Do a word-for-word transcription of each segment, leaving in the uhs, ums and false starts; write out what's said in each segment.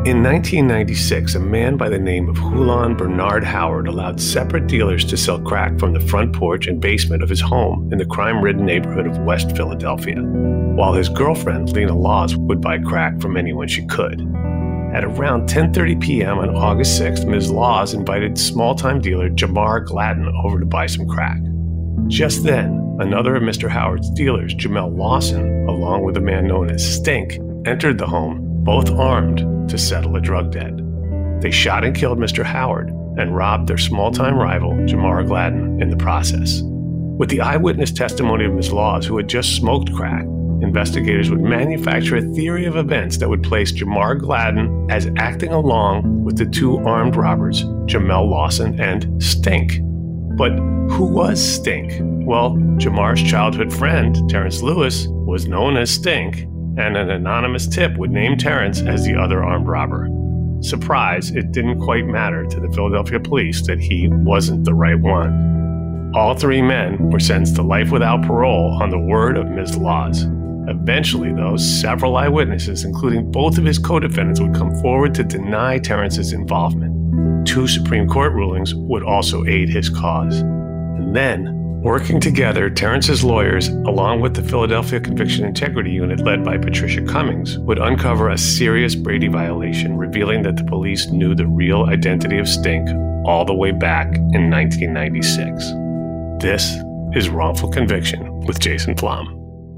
In nineteen ninety-six, a man by the name of Hulan Bernard Howard allowed separate dealers to sell crack from the front porch and basement of his home in the crime-ridden neighborhood of West Philadelphia, while his girlfriend, Lena Laws, would buy crack from anyone she could. At around ten thirty p.m. on August sixth, Miz Laws invited small-time dealer Jamar Gladden over to buy some crack. Just then, another of Mister Howard's dealers, Jamel Lawson, along with a man known as Stink, entered the home, both armed, to settle a drug debt. They shot and killed Mister Howard and robbed their small-time rival, Jamar Gladden, in the process. With the eyewitness testimony of Miz Laws, who had just smoked crack, investigators would manufacture a theory of events that would place Jamar Gladden as acting along with the two armed robbers, Jamel Lawson and Stink. But who was Stink? Well, Jamar's childhood friend, Terrence Lewis, was known as Stink, and an anonymous tip would name Terrence as the other armed robber. Surprise, it didn't quite matter to the Philadelphia police that he wasn't the right one. All three men were sentenced to life without parole on the word of Miz Laws. Eventually, though, several eyewitnesses, including both of his co-defendants, would come forward to deny Terrence's involvement. Two Supreme Court rulings would also aid his cause. And then, working together, Terrence's lawyers, along with the Philadelphia Conviction Integrity Unit led by Patricia Cummings, would uncover a serious Brady violation, revealing that the police knew the real identity of Stink all the way back in nineteen ninety-six. This is Wrongful Conviction with Jason Flom.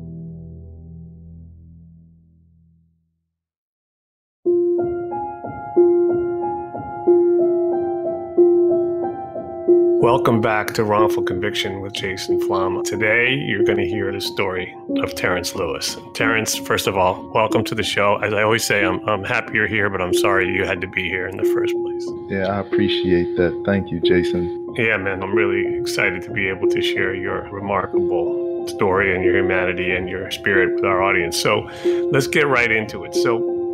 Welcome back to Wrongful Conviction with Jason Flom. Today, you're going to hear the story of Terrence Lewis. Terrence, first of all, welcome to the show. As I always say, I'm, I'm happy you're here, but I'm sorry you had to be here in the first place. Yeah, I appreciate that. Thank you, Jason. Yeah, man, I'm really excited to be able to share your remarkable story and your humanity and your spirit with our audience. So let's get right into it.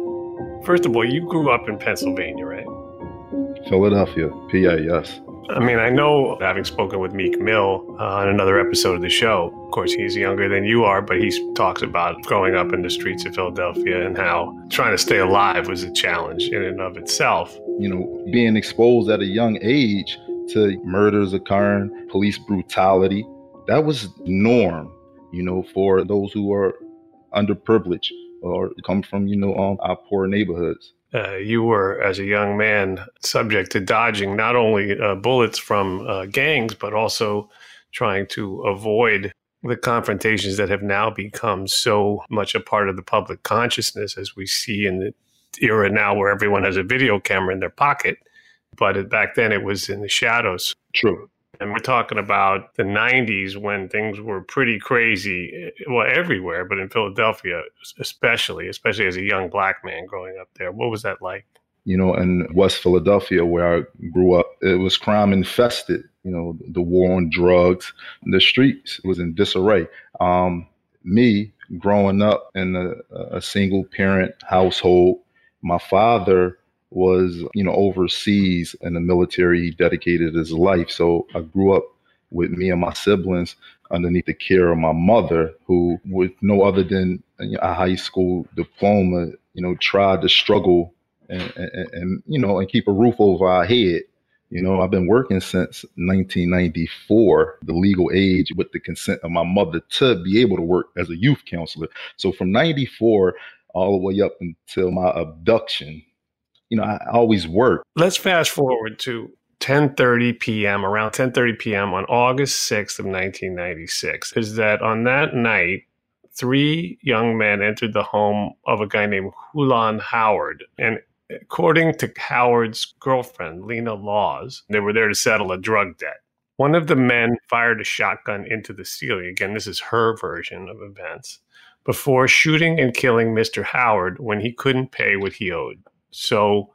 So, first of all, you grew up in Pennsylvania, right? Philadelphia, P A, yes. I mean, I know, having spoken with Meek Mill uh, on another episode of the show, of course, he's younger than you are, but he talks about growing up in the streets of Philadelphia and how trying to stay alive was a challenge in and of itself. You know, being exposed at a young age to murders occurring, police brutality, that was norm, you know, for those who are underprivileged or come from, you know, um, our poor neighborhoods. Uh, you were, as a young man, subject to dodging not only uh, bullets from uh, gangs, but also trying to avoid the confrontations that have now become so much a part of the public consciousness, as we see in the era now where everyone has a video camera in their pocket. But it, back then it was in the shadows. True. And we're talking about the nineties when things were pretty crazy, well, everywhere, but in Philadelphia especially, especially as a young black man growing up there. What was that like? You know, in West Philadelphia, where I grew up, it was crime infested. You know, the war on drugs, the streets was in disarray. Um, me growing up in a, a single parent household, my father was, you know, overseas in the military. He dedicated his life. So I grew up with me and my siblings underneath the care of my mother, who, with no other than a high school diploma, you know, tried to struggle and, and, and, you know, and keep a roof over our head. You know, I've been working since nineteen ninety-four, the legal age, with the consent of my mother to be able to work as a youth counselor. So from ninety-four all the way up until my abduction, you know, I always work. Let's fast forward to ten thirty p.m., around ten thirty p.m. on August sixth of nineteen ninety-six. Is that on that night, three young men entered the home of a guy named Hulan Howard. And according to Howard's girlfriend, Lena Laws, they were there to settle a drug debt. One of the men fired a shotgun into the ceiling. Again, this is her version of events, before shooting and killing Mister Howard when he couldn't pay what he owed. So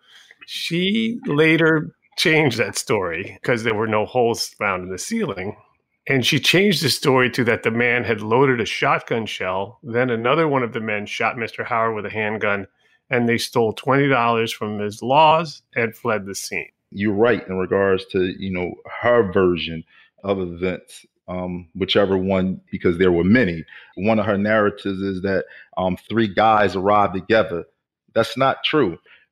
she later changed that story because there were no holes found in the ceiling. And she changed the story to that the man had loaded a shotgun shell. Then another one of the men shot Mister Howard with a handgun, and they stole twenty dollars from Miz Laws and fled the scene. You're right in regards to, you know, her version of events, um, whichever one, because there were many. One of her narratives is that um, three guys arrived together. That's not true.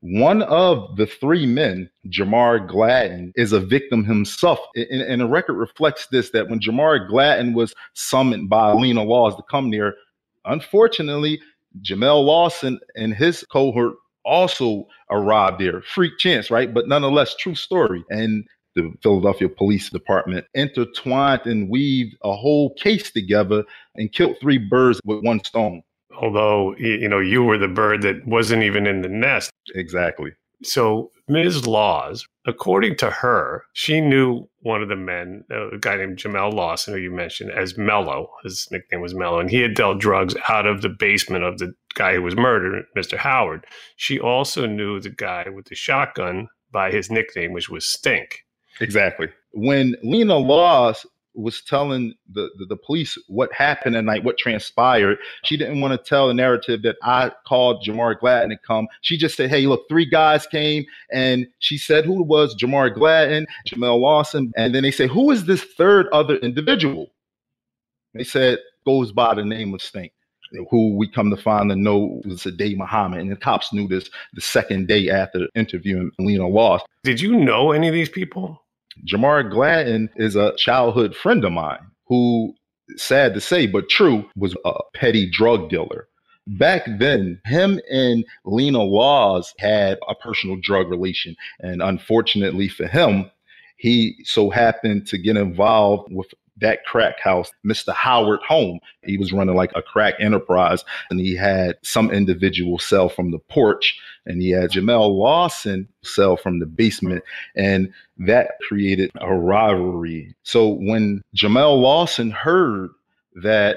One of the three men, Jamar Gladden, is a victim himself. And, and the record reflects this, that when Jamar Gladden was summoned by Lena Laws to come there, unfortunately, Jamel Lawson and his cohort also arrived there. Freak chance, right? But nonetheless, true story. And the Philadelphia Police Department intertwined and weaved a whole case together and killed three birds with one stone. Although, you know, you were the bird that wasn't even in the nest. Exactly. So Miz Laws, according to her, she knew one of the men, a guy named Jamel Lawson, who you mentioned, as Mello. His nickname was Mello, and he had dealt drugs out of the basement of the guy who was murdered, Mister Howard. She also knew the guy with the shotgun by his nickname, which was Stink. Exactly. When Lena Laws was telling the, the, the police what happened that night, what transpired, she didn't want to tell the narrative that I called Jamar Gladden to come. She just said, hey, look, three guys came, and she said who it was, Jamar Gladden, Jamel Lawson. And then they say, who is this third other individual? They said, goes by the name of Stink, who we come to find to know was Sadeh Muhammad. And the cops knew this the second day after interviewing Lena Laws. Did you know any of these people? Jamar Gladden is a childhood friend of mine who, sad to say, but true, was a petty drug dealer. Back then, him and Lena Laws had a personal drug relation. And unfortunately for him, he so happened to get involved with that crack house, Mister Howard Home. He was running like a crack enterprise, and he had some individual sell from the porch, and he had Jamel Lawson sell from the basement, and that created a rivalry. So when Jamel Lawson heard that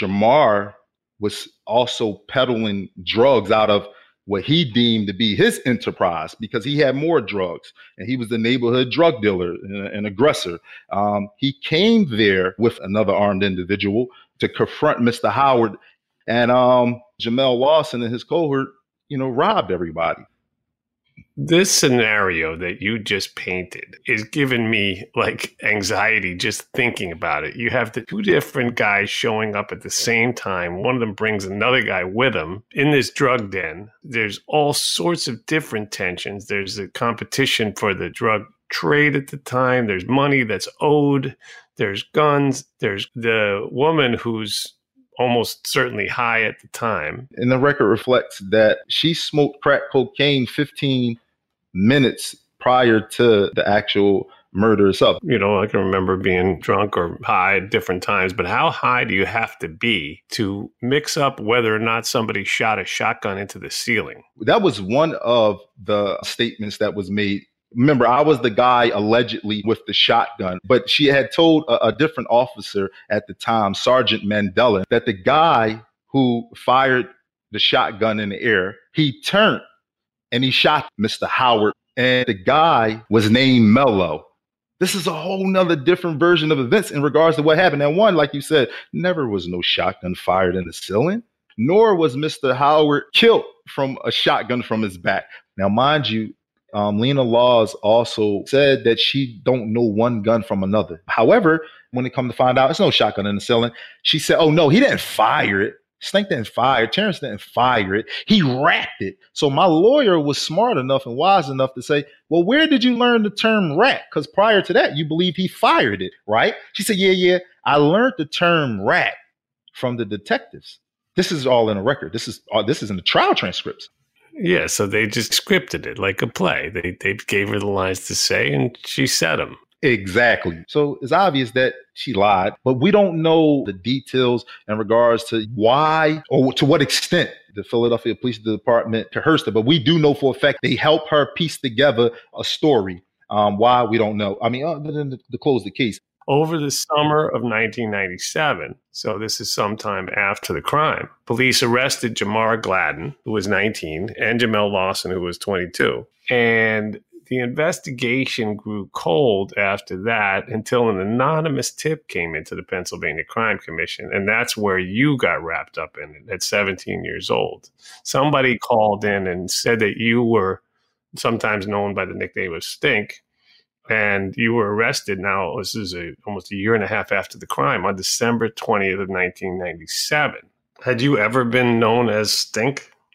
Jamar was also peddling drugs out of what he deemed to be his enterprise, because he had more drugs and he was the neighborhood drug dealer and an aggressor. Um, he came there with another armed individual to confront Mister Howard, and um, Jamel Lawson and his cohort, you know, robbed everybody. This scenario that you just painted is giving me like anxiety just thinking about it. You have the two different guys showing up at the same time. One of them brings another guy with him in this drug den. There's all sorts of different tensions. There's a competition for the drug trade at the time. There's money that's owed. There's guns. There's the woman who's almost certainly high at the time. And the record reflects that she smoked crack cocaine fifteen minutes prior to the actual murder itself. You know, I can remember being drunk or high at different times, but how high do you have to be to mix up whether or not somebody shot a shotgun into the ceiling? That was one of the statements that was made. Remember, I was the guy allegedly with the shotgun, but she had told a, a different officer at the time, Sergeant Mandela, that the guy who fired the shotgun in the air, he turned and he shot Mister Howard, and the guy was named Mello. This is a whole nother different version of events in regards to what happened. And one, like you said, never was no shotgun fired in the ceiling, nor was Mister Howard killed from a shotgun from his back. Now, mind you, Um, Lena Laws also said that she don't know one gun from another. However, when it come to find out, it's no shotgun in the ceiling. She said, oh, no, he didn't fire it. Stink didn't fire it. Terrence didn't fire it. He racked it. So my lawyer was smart enough and wise enough to say, well, where did you learn the term rack? Because prior to that, you believe he fired it, right? She said, yeah, yeah, I learned the term rack from the detectives. This is all in a record. This is uh, this is in the trial transcripts. Yeah, so they just scripted it like a play. They they gave her the lines to say, and she said them. Exactly. So it's obvious that she lied, but we don't know the details in regards to why or to what extent the Philadelphia Police Department coerced her. But we do know for a fact they helped her piece together a story. Um, why, we don't know. I mean, other than to close the case. Over the summer of nineteen ninety-seven, so this is sometime after the crime, police arrested Jamar Gladden, who was nineteen, and Jamel Lawson, who was twenty-two. And the investigation grew cold after that until an anonymous tip came into the Pennsylvania Crime Commission. And that's where you got wrapped up in it at seventeen years old. Somebody called in and said that you were sometimes known by the nickname of Stink. And you were arrested now, this is a, almost a year and a half after the crime, on December twentieth of nineteen ninety-seven. Had you ever been known as Stink?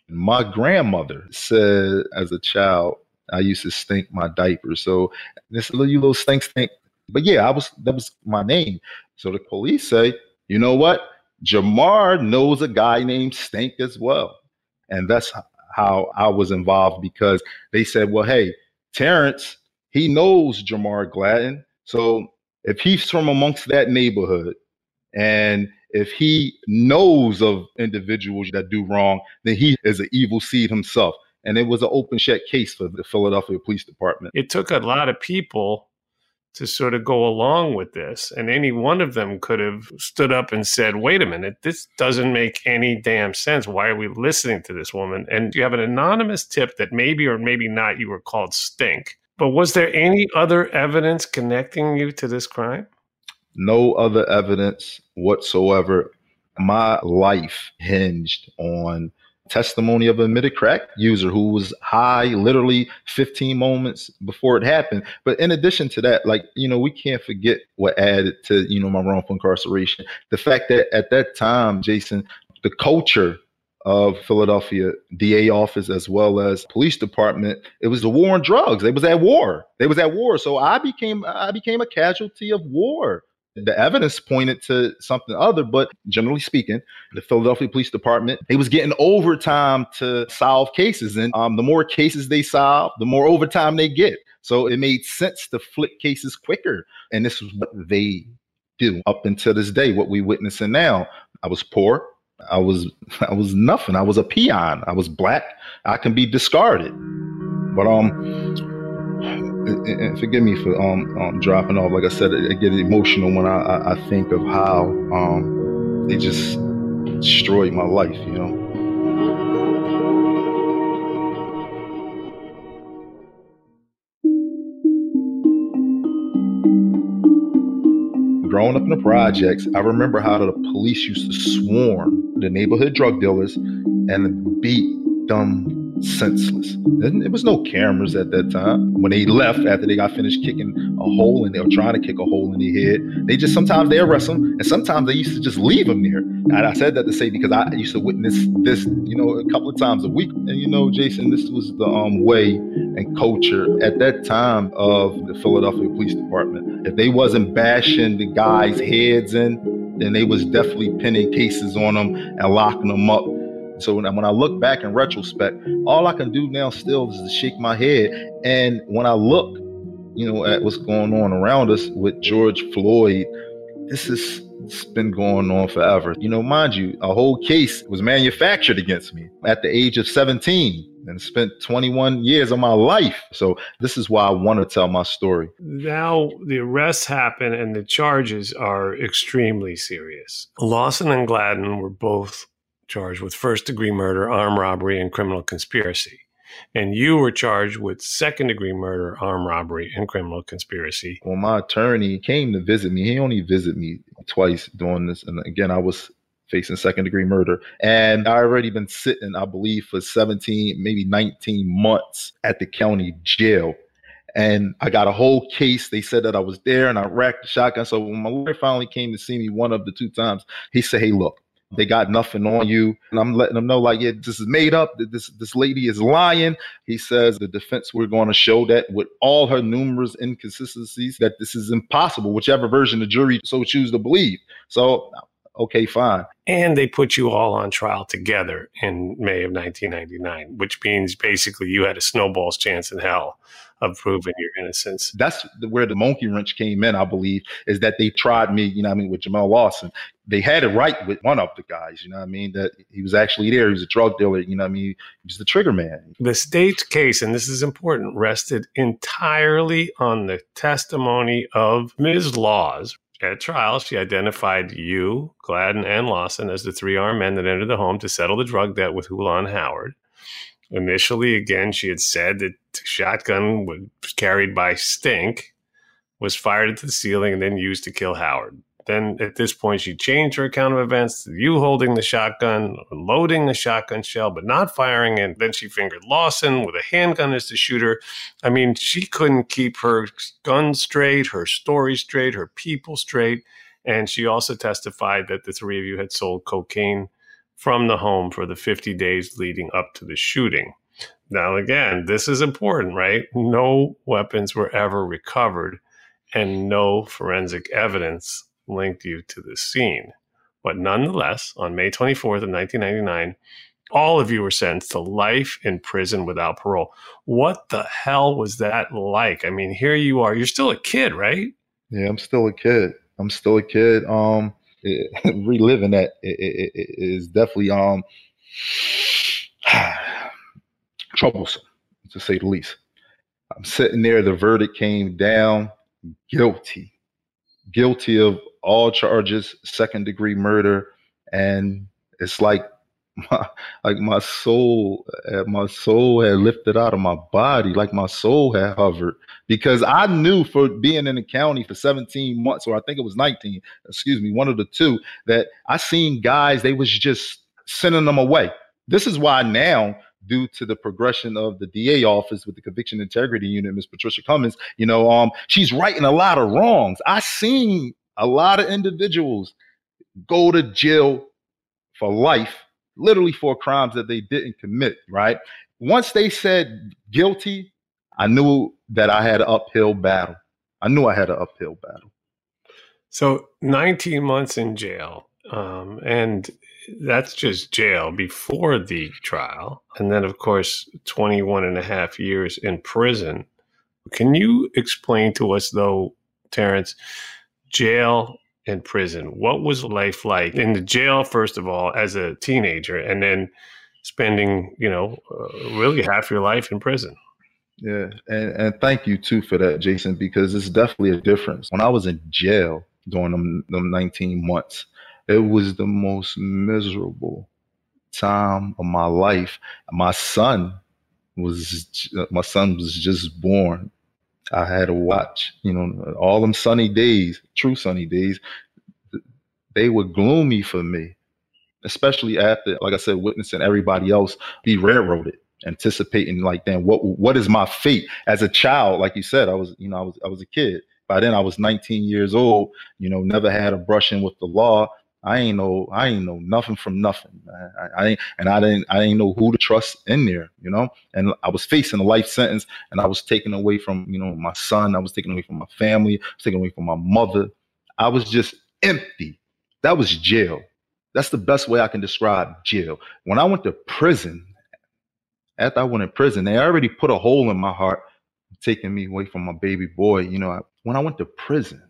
My grandmother said as a child, I used to stink my diaper. So this little, you little stink stink. But yeah, I was that was my name. So the police say, you know what? Jamar knows a guy named Stink as well. And that's how I was involved because they said, well, hey, Terrence, he knows Jamar Gladden. So if he's from amongst that neighborhood and if he knows of individuals that do wrong, then he is an evil seed himself. And it was an open shut case for the Philadelphia Police Department. It took a lot of people to sort of go along with this. And any one of them could have stood up and said, wait a minute, this doesn't make any damn sense. Why are we listening to this woman? And you have an anonymous tip that maybe or maybe not you were called Stink. But was there any other evidence connecting you to this crime? No other evidence whatsoever. My life hinged on testimony of an admitted crack user who was high literally fifteen moments before it happened. But in addition to that, like, you know, we can't forget what added to, you know, my wrongful incarceration. The fact that at that time, Jason, the culture of Philadelphia D A office as well as police department, it was the war on drugs. They was at war. They was at war. So I became I became a casualty of war. The evidence pointed to something other, but generally speaking, the Philadelphia Police Department, they was getting overtime to solve cases. And um, the more cases they solve, the more overtime they get. So it made sense to flip cases quicker. And this is what they do up until this day, what we witnessing now. I was poor. I was I was nothing. I was a peon. I was black. I can be discarded. But um and forgive me for um, um, dropping off. Like I said, I get emotional when I, I, I think of how um, they just destroyed my life, you know. Growing up in the projects, I remember how the police used to swarm the neighborhood drug dealers and beat them senseless. And there was no cameras at that time. When they left after they got finished kicking a hole in, they were trying to kick a hole in their head. They just sometimes they arrest them, and sometimes they used to just leave them there. And I said that to say because I used to witness this, you know, a couple of times a week. And you know, Jason, this was the um, way and culture at that time of the Philadelphia Police Department. If they wasn't bashing the guys' heads in, then they was definitely pinning cases on them and locking them up. So when I, when I look back in retrospect, all I can do now still is to shake my head. And when I look, you know, at what's going on around us with George Floyd, this has it's been going on forever. You know, mind you, a whole case was manufactured against me at the age of seventeen and spent twenty-one years of my life. So this is why I want to tell my story. Now the arrests happen and the charges are extremely serious. Lawson and Gladden were both charged with first-degree murder, armed robbery, and criminal conspiracy. And you were charged with second-degree murder, armed robbery, and criminal conspiracy. When my attorney came to visit me, he only visited me twice doing this. And again, I was facing second-degree murder. And I already been sitting, I believe, for seventeen, maybe nineteen months at the county jail. And I got a whole case. They said that I was there, and I racked the shotgun. So when my lawyer finally came to see me one of the two times, he said, hey, look, they got nothing on you. And I'm letting them know, like, yeah, this is made up. This this lady is lying. He says the defense, we're going to show that with all her numerous inconsistencies, that this is impossible, whichever version the jury so choose to believe. So, okay, fine. And they put you all on trial together in May of nineteen ninety-nine, which means basically you had a snowball's chance in hell of proving your innocence. That's where the monkey wrench came in, I believe, is that they tried me, you know what I mean, with Jamal Lawson. They had it right with one of the guys, you know what I mean, that he was actually there. He was a drug dealer, you know what I mean? He was the trigger man. The state's case, and this is important, rested entirely on the testimony of Miz Laws. At trial, she identified you, Gladden, and Lawson as the three armed men that entered the home to settle the drug debt with Hulan Howard. Initially, again, she had said that the shotgun was carried by Stink, was fired into the ceiling, and then used to kill Howard. Then at this point, she changed her account of events to you holding the shotgun, loading the shotgun shell, but not firing it. Then she fingered Lawson with a handgun as the shooter. I mean, she couldn't keep her gun straight, her story straight, her people straight. And she also testified that the three of you had sold cocaine from the home for the fifty days leading up to the shooting. Now, again, this is important, right? No weapons were ever recovered and no forensic evidence linked you to the scene. But nonetheless, on May twenty-fourth of nineteen ninety-nine, all of you were sentenced to life in prison without parole. What the hell was that like? I mean, here you are. You're still a kid, right? Yeah, I'm still a kid. I'm still a kid. Um, it, reliving that it, it, it is definitely um troublesome, to say the least. I'm sitting there. The verdict came down. Guilty. Guilty of all charges, second degree murder. And it's like my, like my soul, uh, my soul had lifted out of my body, like my soul had hovered, because I knew for being in the county for seventeen months, or I think it was nineteen, excuse me, one of the two, that I seen guys, they was just sending them away. This is why now, due to the progression of the D A office with the Conviction Integrity Unit, Miz Patricia Cummins, you know, um, she's righting a lot of wrongs. I seen a lot of individuals go to jail for life, literally for crimes that they didn't commit, right? Once they said guilty, I knew that I had an uphill battle. I knew I had an uphill battle. So nineteen months in jail, um, and that's just jail before the trial. And then, of course, twenty-one and a half years in prison. Can you explain to us, though, Terrence, jail and prison? What was life like in the jail, first of all, as a teenager, and then spending, you know, uh, really half your life in prison? Yeah, and, and thank you, too, for that, Jason, because it's definitely a difference. When I was in jail during them, them nineteen months, it was the most miserable time of my life. My son was my son was just born. I had to watch, you know, all them sunny days, true sunny days. They were gloomy for me, especially after, like I said, witnessing everybody else be railroaded, anticipating like, damn, what what is my fate as a child? Like you said, I was, you know, I was I was a kid. By then I was nineteen years old, you know, never had a brush in with the law. I ain't know, I ain't know nothing from nothing. I, I ain't, and I didn't, I didn't know who to trust in there, you know. And I was facing a life sentence, and I was taken away from, you know, my son. I was taken away from my family. I was taken away from my mother. I was just empty. That was jail. That's the best way I can describe jail. When I went to prison, after I went to prison, they already put a hole in my heart, taking me away from my baby boy. You know, when I went to prison.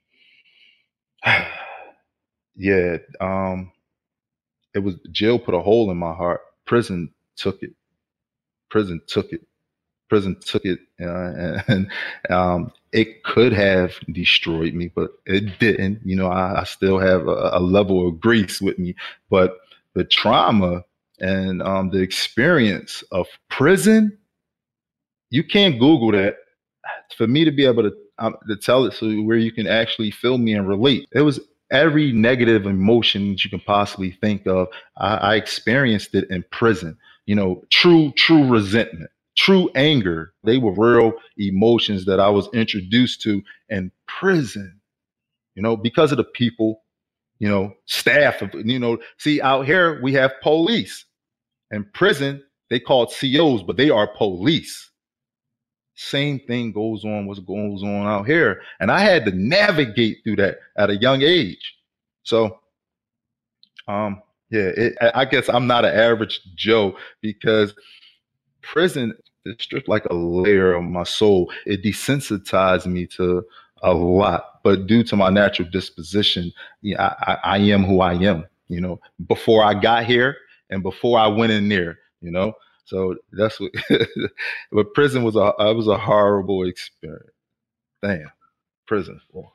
Yeah, um, it was jail put a hole in my heart. Prison took it. Prison took it. Prison took it, uh, and um, it could have destroyed me, but it didn't. You know, I, I still have a, a level of grace with me. But the trauma and um, the experience of prison, you can't Google that. For me to be able to um, to tell it so where you can actually feel me and relate, it was every negative emotion that you can possibly think of. I, I experienced it in prison. You know, true, true resentment, true anger. They were real emotions that I was introduced to in prison, you know, because of the people, you know, staff of, you know, see, out here we have police. In prison, they call it C Os, but they are police. Same thing goes on, what goes on out here. And I had to navigate through that at a young age. So, um, yeah, it, I guess I'm not an average Joe, because prison is stripped like a layer of my soul. It desensitized me to a lot, but due to my natural disposition, yeah, I, I, I am who I am, you know, before I got here and before I went in there, you know. So that's what, but prison was a, it was a horrible experience. Damn, prison. Well,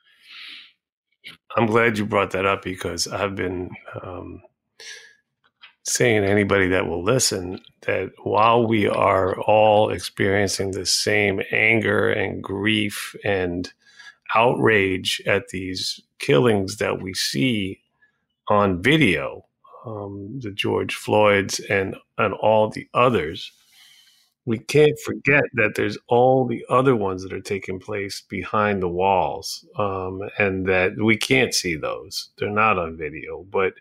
I'm glad you brought that up, because I've been um, saying to anybody that will listen that while we are all experiencing the same anger and grief and outrage at these killings that we see on video, um, the George Floyds and, and all the others, we can't forget that there's all the other ones that are taking place behind the walls, um, and that we can't see those. They're not on video, but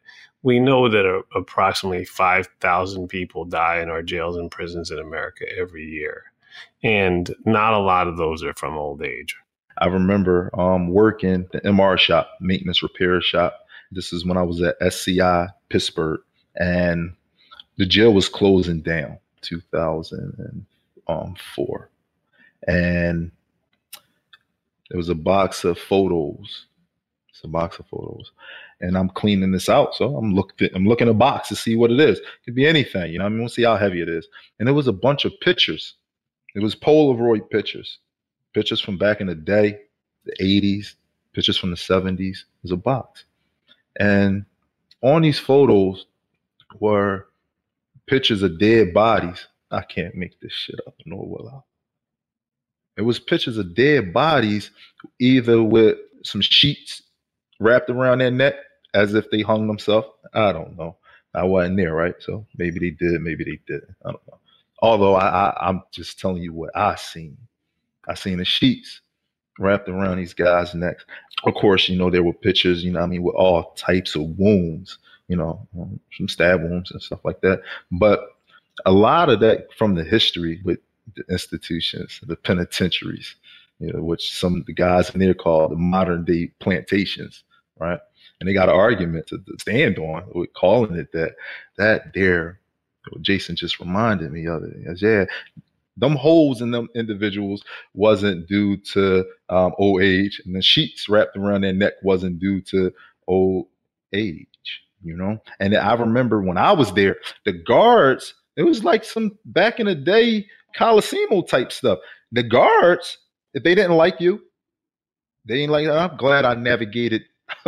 we know that a, approximately five thousand people die in our jails and prisons in America every year. And not a lot of those are from old age. I remember um, working the M R shop, maintenance repair shop. This is when I was at S C I Pittsburgh, and the jail was closing down two thousand four. And there was a box of photos. It's a box of photos. And I'm cleaning this out. So I'm looking I'm looking at a box to see what it is. It could be anything, you know, I mean, we'll see how heavy it is. And it was a bunch of pictures. It was Polaroid pictures. Pictures from back in the day, the eighties, pictures from the seventies. It was a box. And on these photos were pictures of dead bodies. I can't make this shit up, nor will I. It was pictures of dead bodies, either with some sheets wrapped around their neck as if they hung themselves. I don't know. I wasn't there, right? So maybe they did, maybe they didn't. I don't know. Although I, I, I'm just telling you what I seen. I seen the sheets wrapped around these guys' necks. Of course, you know, there were pictures, you know, I mean, with all types of wounds, you know, um, some stab wounds and stuff like that. But a lot of that from the history with the institutions, the penitentiaries, you know, which some of the guys in there call the modern day plantations, right? And they got an argument to, to stand on with calling it that. That there, Jason just reminded me of it. As, yeah, them holes in them individuals wasn't due to um, old age, and the sheets wrapped around their neck wasn't due to old age, you know? And I remember when I was there, the guards, it was like some back in the day Coliseum type stuff. The guards, if they didn't like you, they ain't like, I'm glad I navigated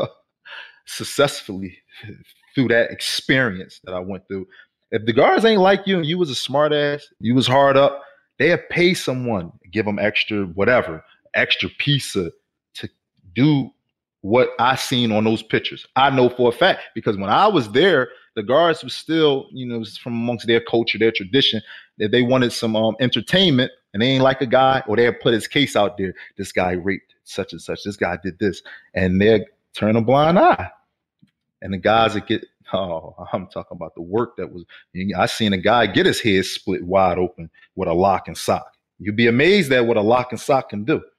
successfully through that experience that I went through. If the guards ain't like you and you was a smart ass, you was hard up, they'll pay someone, give them extra whatever, extra pizza to do what I seen on those pictures. I know for a fact, because when I was there, the guards was still, you know, from amongst their culture, their tradition, that they wanted some um, entertainment, and they ain't like a guy, or they'll put his case out there. This guy raped such and such. This guy did this. And they'll turn a blind eye. And the guys that get, oh, I'm talking about the work that was, I seen a guy get his head split wide open with a lock and sock. You'd be amazed at what a lock and sock can do.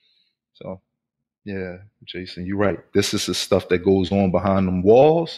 So, yeah, Jason, you're right. This is the stuff that goes on behind them walls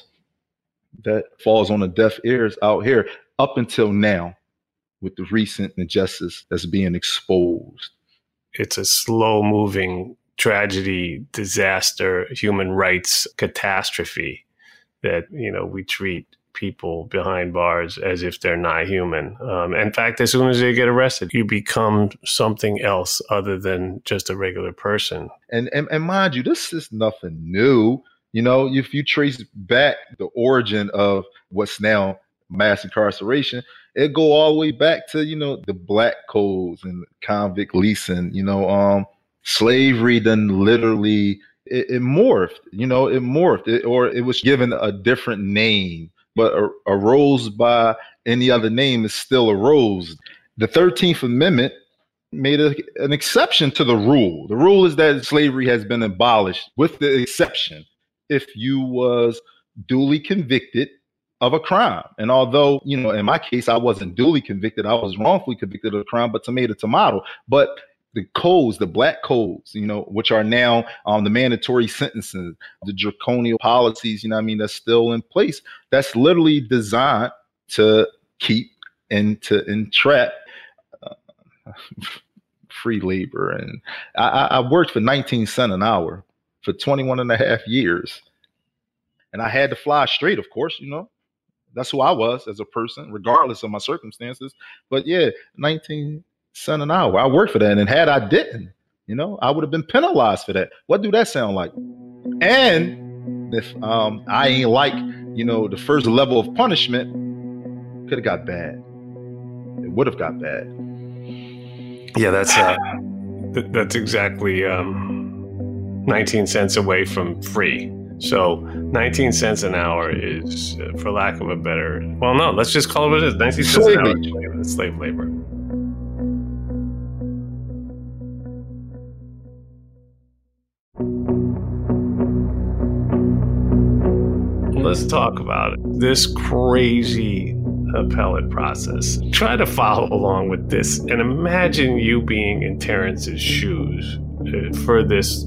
that falls on the deaf ears out here up until now with the recent injustice that's being exposed. It's a slow moving tragedy, disaster, human rights catastrophe that, you know, we treat people behind bars as if they're not human. Um, in fact, as soon as they get arrested, you become something else other than just a regular person. And, and, and mind you, this is nothing new. You know, if you trace back the origin of what's now mass incarceration, it go all the way back to, you know, the black codes and convict leasing, you know, um, slavery then literally, it, it morphed, you know, it morphed it, or it was given a different name, but a, a rose by any other name is still a rose. The thirteenth Amendment made a, an exception to the rule. The rule is that slavery has been abolished, with the exception if you was duly convicted of a crime. And although, you know, in my case, I wasn't duly convicted, I was wrongfully convicted of a crime, but tomato, tomato. But the codes, the black codes, you know, which are now um, the mandatory sentences, the draconian policies, you know what I mean, that's still in place. That's literally designed to keep and to entrap uh, free labor. And I, I worked for nineteen cents an hour for twenty-one and a half years. And I had to fly straight, of course, you know. That's who I was as a person, regardless of my circumstances. But yeah, nineteen cents an hour. I worked for that. And had I didn't, you know, I would have been penalized for that. What do that sound like? And if um, I ain't like, you know, the first level of punishment, could have got bad. It would have got bad. Yeah, that's uh, th- that's exactly um, nineteen cents away from free. So nineteen cents an hour is, uh, for lack of a better, well, no, let's just call it what it is. nineteen cents an hour is slave labor. let's talk about it. This crazy appellate process. Try to follow along with this and imagine you being in Terrence's shoes for this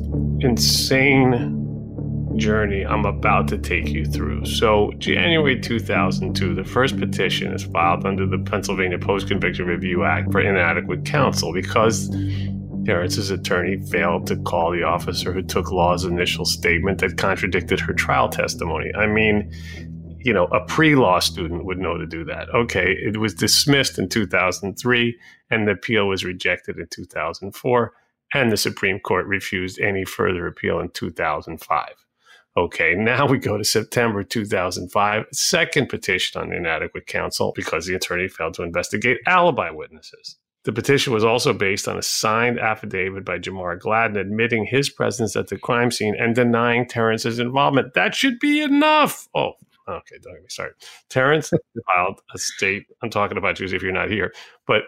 insane journey I'm about to take you through. So, January two thousand two, the first petition is filed under the Pennsylvania Post-Conviction Review Act for inadequate counsel because Terrence's attorney failed to call the officer who took Law's initial statement that contradicted her trial testimony. I mean, you know, a pre-law student would know to do that. Okay, it was dismissed in two thousand three, and the appeal was rejected in two thousand four, and the Supreme Court refused any further appeal in two thousand five. Okay, now we go to September two thousand five, second petition on inadequate counsel because the attorney failed to investigate alibi witnesses. The petition was also based on a signed affidavit by Jamar Gladden admitting his presence at the crime scene and denying Terrence's involvement. That should be enough. Oh, okay, don't get me started. Terrence filed a state, I'm talking about you as if you're not here, but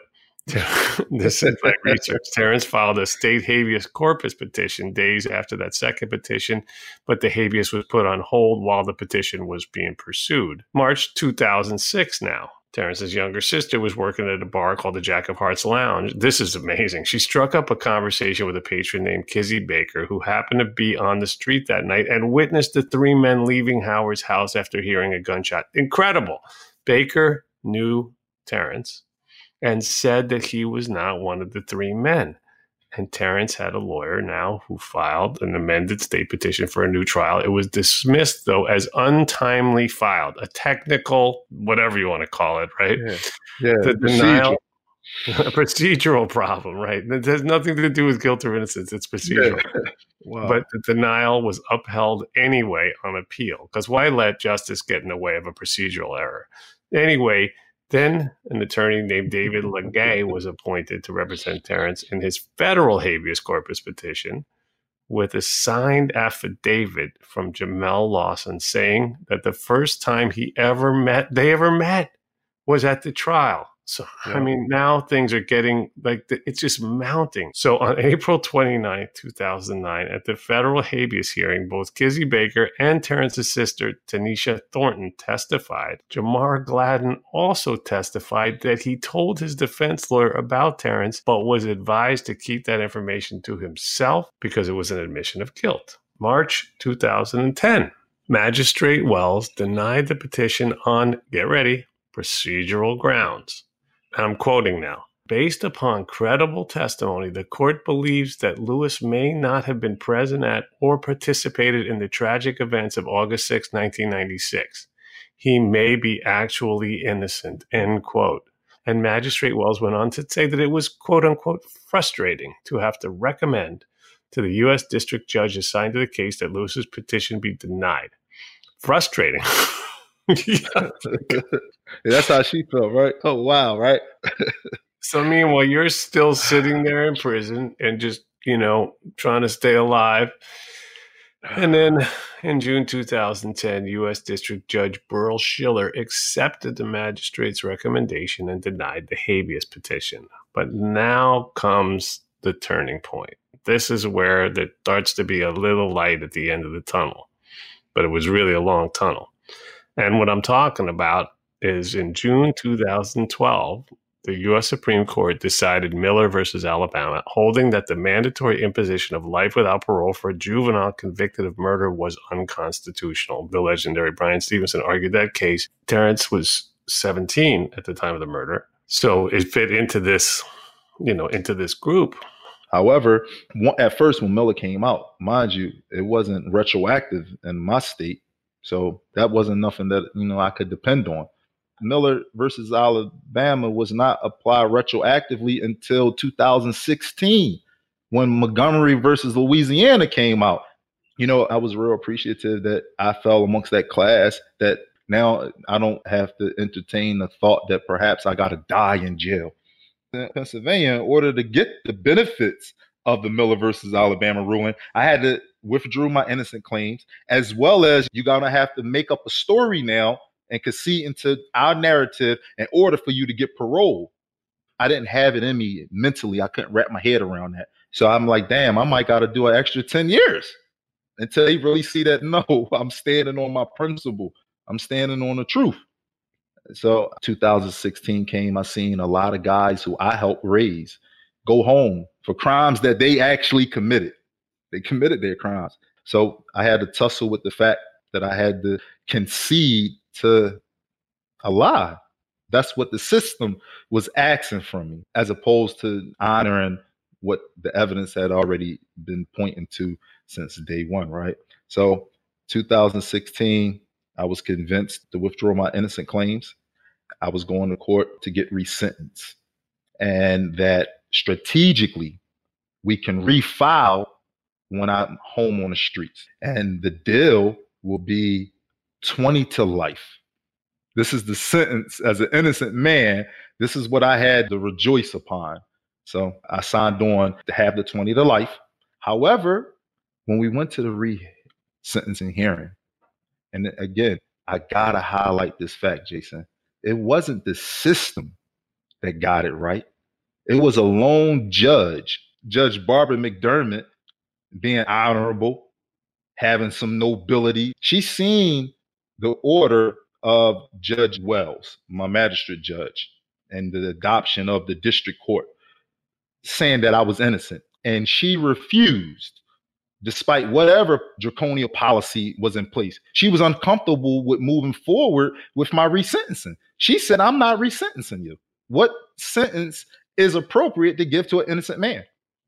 this is like research. Terrence filed a state habeas corpus petition days after that second petition, but the habeas was put on hold while the petition was being pursued. March two thousand six now. Terrence's younger sister was working at a bar called the Jack of Hearts Lounge. This is amazing. She struck up a conversation with a patron named Kizzy Baker, who happened to be on the street that night and witnessed the three men leaving Howard's house after hearing a gunshot. Incredible. Baker knew Terrence and said that he was not one of the three men. And Terrence had a lawyer now who filed an amended state petition for a new trial. It was dismissed, though, as untimely filed, a technical, whatever you want to call it, right? Yeah, yeah the denial, a procedural problem, right? It has nothing to do with guilt or innocence. It's procedural. Yeah. Wow. But the denial was upheld anyway on appeal, because why let justice get in the way of a procedural error? Anyway, then an attorney named David Legay was appointed to represent Terrence in his federal habeas corpus petition with a signed affidavit from Jamel Lawson saying that the first time he ever met, they ever met, was at the trial. So, yeah. I mean, now things are getting like the, it's just mounting. So on April twenty-ninth, two thousand nine, at the federal habeas hearing, both Kizzy Baker and Terrence's sister, Tanisha Thornton, testified. Jamar Gladden also testified that he told his defense lawyer about Terrence, but was advised to keep that information to himself because it was an admission of guilt. March two thousand ten, Magistrate Wells denied the petition on, get ready, procedural grounds. I'm quoting now. Based upon credible testimony, the court believes that Lewis may not have been present at or participated in the tragic events of August sixth, nineteen ninety-six. He may be actually innocent, end quote. And Magistrate Wells went on to say that it was, quote unquote, frustrating to have to recommend to the U S District Judge assigned to the case that Lewis's petition be denied. Frustrating. Yeah, that's how she felt, right? Oh, wow, right? So meanwhile, you're still sitting there in prison and just, you know, trying to stay alive. And then in June two thousand ten, U S District Judge Burl Schiller accepted the magistrate's recommendation and denied the habeas petition. But now comes the turning point. This is where there starts to be a little light at the end of the tunnel. But it was really a long tunnel. And what I'm talking about is in June two thousand twelve, the U S Supreme Court decided Miller versus Alabama, holding that the mandatory imposition of life without parole for a juvenile convicted of murder was unconstitutional. The legendary Brian Stevenson argued that case. Terrence was seventeen at the time of the murder, so it fit into this, you know, into this group. However, at first when Miller came out, mind you, it wasn't retroactive in my state. So that wasn't nothing that, you know, I could depend on. Miller versus Alabama was not applied retroactively until two thousand sixteen when Montgomery versus Louisiana came out. You know, I was real appreciative that I fell amongst that class, that now I don't have to entertain the thought that perhaps I got to die in jail. In Pennsylvania, in order to get the benefits of the Miller versus Alabama ruling, I had to withdraw my innocent claims, as well as you're going to have to make up a story now and concede into our narrative in order for you to get parole. I didn't have it in me mentally. I couldn't wrap my head around that. So I'm like, damn, I might got to do an extra ten years until they really see that, no, I'm standing on my principle. I'm standing on the truth. So two thousand sixteen came, I seen a lot of guys who I helped raise go home for crimes that they actually committed. They committed their crimes. So I had to tussle with the fact that I had to concede to a lie. That's what the system was asking from me, as opposed to honoring what the evidence had already been pointing to since day one, right? So two thousand sixteen, I was convinced to withdraw my innocent claims. I was going to court to get resentenced, and that strategically we can refile when I'm home on the streets. And the deal will be twenty to life. This is the sentence as an innocent man. This is what I had to rejoice upon. So I signed on to have the twenty to life. However, when we went to the re-sentencing hearing, and again, I gotta highlight this fact, Jason. It wasn't the system that got it right. It was a lone judge, Judge Barbara McDermott, being honorable, having some nobility. She seen the order of Judge Wells, my magistrate judge, and the adoption of the district court, saying that I was innocent. And she refused, despite whatever draconian policy was in place. She was uncomfortable with moving forward with my resentencing. She said, I'm not resentencing you. What sentence is appropriate to give to an innocent man?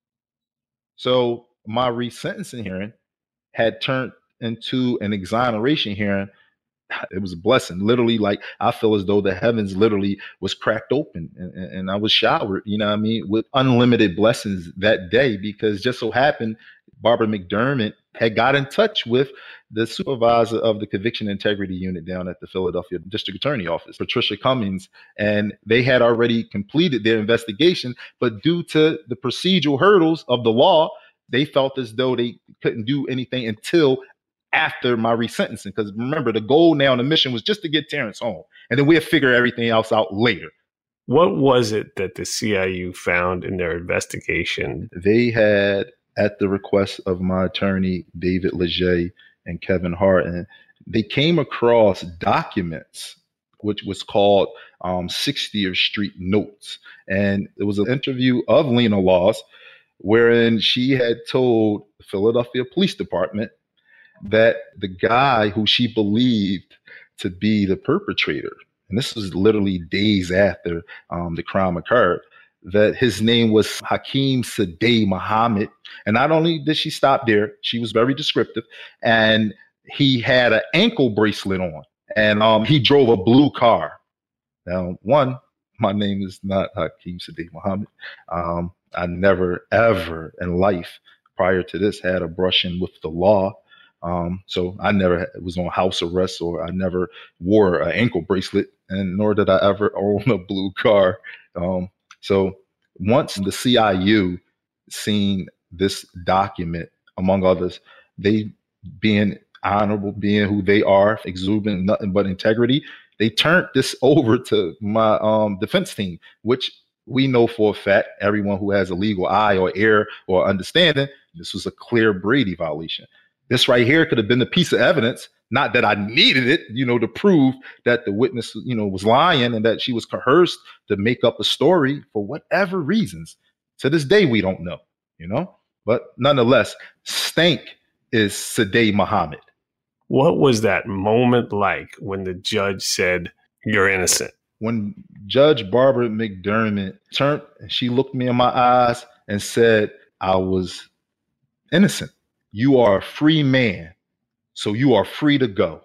So my resentencing hearing had turned into an exoneration hearing. It was a blessing. Literally, like, I feel as though the heavens literally was cracked open, and, and I was showered, you know what I mean, with unlimited blessings that day, because just so happened Barbara McDermott had got in touch with the supervisor of the conviction integrity unit down at the Philadelphia District Attorney Office, Patricia Cummings, and they had already completed their investigation, but due to the procedural hurdles of the law, they felt as though they couldn't do anything until after my resentencing. Because remember, the goal now and the mission was just to get Terrence home, and then we'll figure everything else out later. What was it that the C I U found in their investigation? They had, at the request of my attorney, David Leger and Kevin Harton, they came across documents, which was called um, sixtieth Street Notes. And it was an interview of Lena Laws, wherein she had told the Philadelphia Police Department that the guy who she believed to be the perpetrator, and this was literally days after um, the crime occurred, that his name was Hakeem Sadeh Muhammad. And not only did she stop there, she was very descriptive, and he had an ankle bracelet on, and um, he drove a blue car. Now, one, my name is not Hakeem Sadeh Muhammad. Um, I never, ever in life prior to this had a brushing with the law. Um, so I never was on house arrest, or I never wore an ankle bracelet, and nor did I ever own a blue car. Um, So once the C I U seen this document, among others, they being honorable, being who they are, exuding nothing but integrity, they turned this over to my um, defense team, which we know for a fact, everyone who has a legal eye or ear or understanding, this was a clear Brady violation. This right here could have been a piece of evidence, not that I needed it, you know, to prove that the witness, you know, was lying and that she was coerced to make up a story for whatever reasons. To this day, we don't know, you know, but nonetheless, Stank is Sadeh Muhammad. What was that moment like when the judge said, you're innocent? When Judge Barbara McDermott turned, she looked me in my eyes and said, I was innocent. You are a free man, so you are free to go.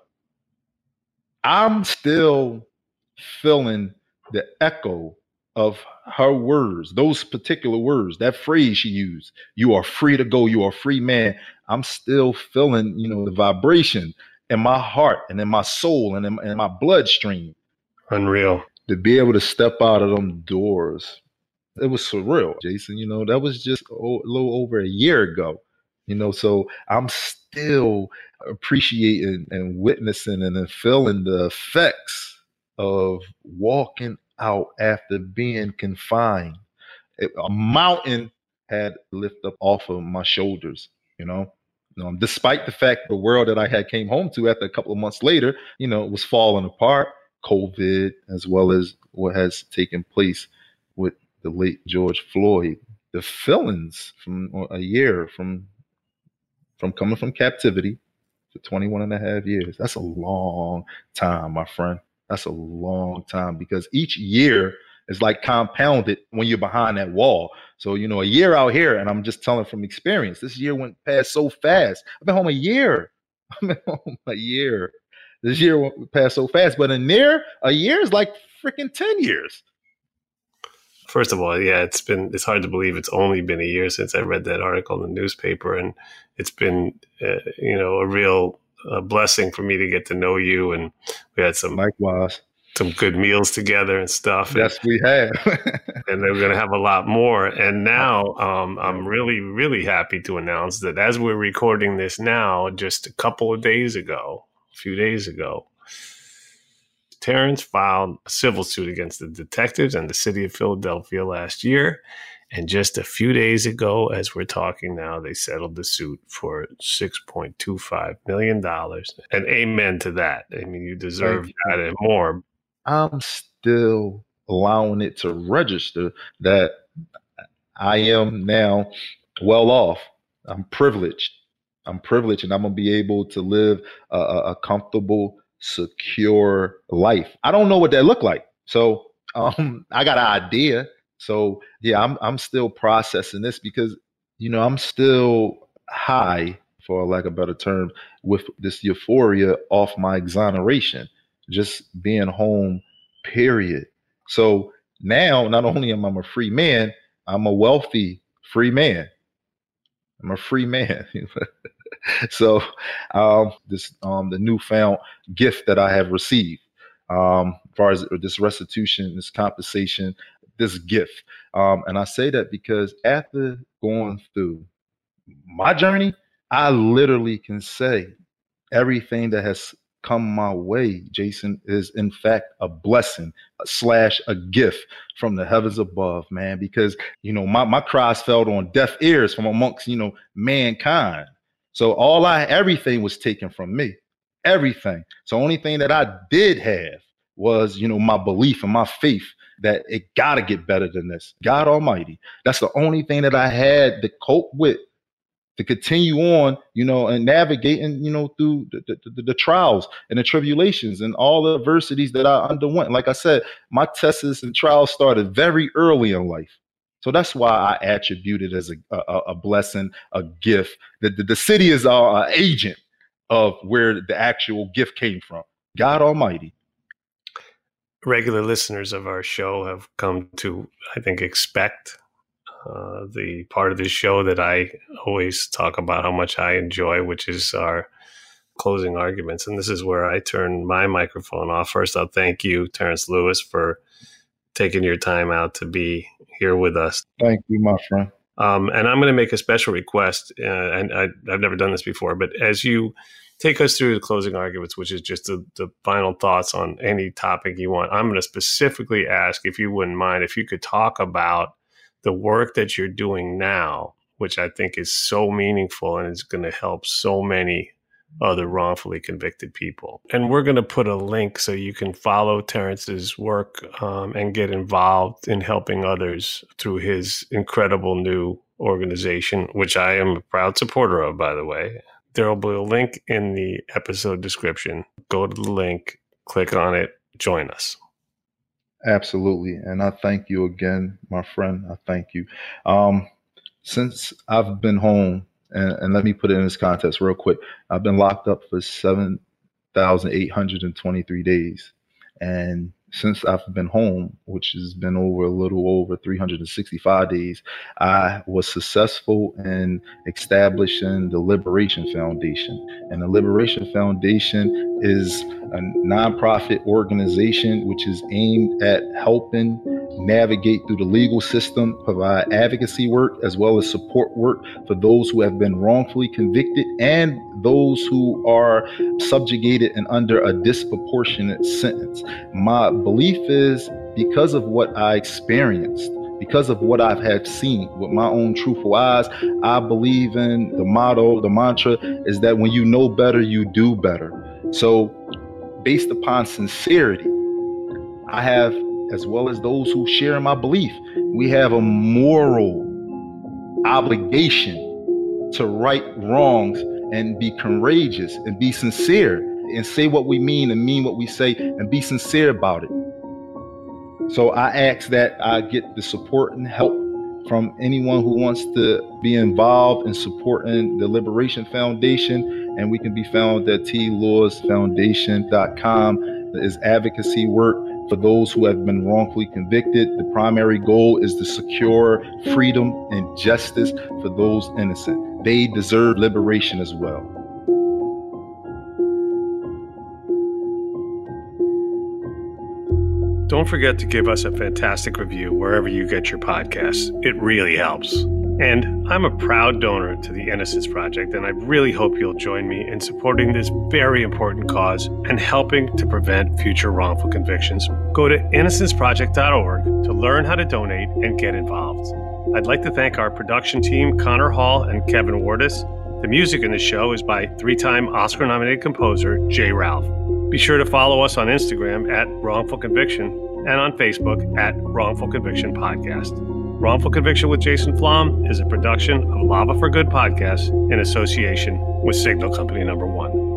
I'm still feeling the echo of her words, those particular words, that phrase she used, you are free to go, you are a free man. I'm still feeling, you know, the vibration in my heart and in my soul and in, in my bloodstream. Unreal. To be able to step out of them doors, it was surreal, Jason. You know, that was just a little over a year ago. You know, so I'm still appreciating and witnessing and feeling the effects of walking out after being confined. It, a mountain had lifted up off of my shoulders, you know. Um, despite the fact the world that I had came home to after a couple of months later, you know, was falling apart, COVID, as well as what has taken place with the late George Floyd, the feelings from a year from from coming from captivity for twenty-one and a half years. That's a long time, my friend. That's a long time, because each year is like compounded when you're behind that wall. So, you know, a year out here, and I'm just telling from experience, this year went past so fast. I've been home a year. I've been home a year. This year went past so fast, but a year, a year is like freaking ten years. First of all, yeah, it's been, it's hard to believe it's only been a year since I read that article in the newspaper. And it's been, uh, you know, a real uh, blessing for me to get to know you. And we had some, likewise, some good meals together and stuff. Yes, and, we have. And we're going to have a lot more. And now um, I'm really, really happy to announce that as we're recording this now, just a couple of days ago, a few days ago, Terrence filed a civil suit against the detectives and the city of Philadelphia last year. And just a few days ago, as we're talking now, they settled the suit for six point two five million dollars. And amen to that. I mean, you deserve that and more. I'm still allowing it to register that I am now well off. I'm privileged. I'm privileged, and I'm going to be able to live a, a comfortable, secure life. I don't know what that looked like. So um, I got an idea. So yeah, I'm I'm still processing this, because, you know, I'm still high, for lack of a better term, with this euphoria off my exoneration, just being home, period. So now, not only am I a free man, I'm a wealthy free man. I'm a free man. So um, this um, the newfound gift that I have received, um, as far as this restitution, this compensation, this gift. Um, and I say that because after going through my journey, I literally can say everything that has come my way, Jason, is in fact a blessing slash a gift from the heavens above, man. Because, you know, my, my cries fell on deaf ears from amongst, you know, mankind. So all I, everything was taken from me, everything. So only thing that I did have was, you know, my belief and my faith that it got to get better than this. God Almighty. That's the only thing that I had to cope with, to continue on, you know, and navigating, you know, through the, the, the, the trials and the tribulations and all the adversities that I underwent. Like I said, my tests and trials started very early in life. So that's why I attribute it as a, a, a blessing, a gift. The, the, the city is our uh, agent of where the actual gift came from. God Almighty. Regular listeners of our show have come to, I think, expect uh, the part of the show that I always talk about how much I enjoy, which is our closing arguments. And this is where I turn my microphone off. First, I'll thank you, Terrence Lewis, for taking your time out to be here with us. Thank you, my friend. Um, and I'm going to make a special request, uh, and I, I've never done this before, but as you take us through the closing arguments, which is just the, the final thoughts on any topic you want, I'm going to specifically ask, if you wouldn't mind, if you could talk about the work that you're doing now, which I think is so meaningful and is going to help so many other wrongfully convicted people. And we're going to put a link so you can follow Terrence's work um, and get involved in helping others through his incredible new organization, which I am a proud supporter of, by the way. There will be a link in the episode description. Go to the link, click on it, join us. Absolutely. And I thank you again, my friend. I thank you. Um, since I've been home, And, and let me put it in this context real quick. I've been locked up for seven thousand eight hundred twenty-three days. And since I've been home, which has been over a little over three hundred sixty-five days, I was successful in establishing the Liberation Foundation. And the Liberation Foundation is a nonprofit organization which is aimed at helping navigate through the legal system, provide advocacy work as well as support work for those who have been wrongfully convicted and those who are subjugated and under a disproportionate sentence. My belief is, because of what I experienced Because of what I've had seen with my own truthful eyes, I believe in the motto, the mantra is that when you know better, you do better. So based upon sincerity, I have, as well as those who share my belief, we have a moral obligation to right wrongs and be courageous and be sincere and say what we mean and mean what we say and be sincere about it. So I ask that I get the support and help from anyone who wants to be involved in supporting the Liberation Foundation, and we can be found at t laws foundation dot com. It's advocacy work for those who have been wrongfully convicted. The primary goal is to secure freedom and justice for those innocent. They deserve liberation as well. Don't forget to give us a fantastic review wherever you get your podcasts. It really helps. And I'm a proud donor to the Innocence Project, and I really hope you'll join me in supporting this very important cause and helping to prevent future wrongful convictions. Go to innocence project dot org to learn how to donate and get involved. I'd like to thank our production team, Connor Hall and Kevin Wardis. The music in the show is by three-time Oscar-nominated composer Jay Ralph. Be sure to follow us on Instagram at Wrongful Conviction and on Facebook at Wrongful Conviction Podcast. Wrongful Conviction with Jason Flom is a production of Lava for Good Podcast in association with Signal Company Number One.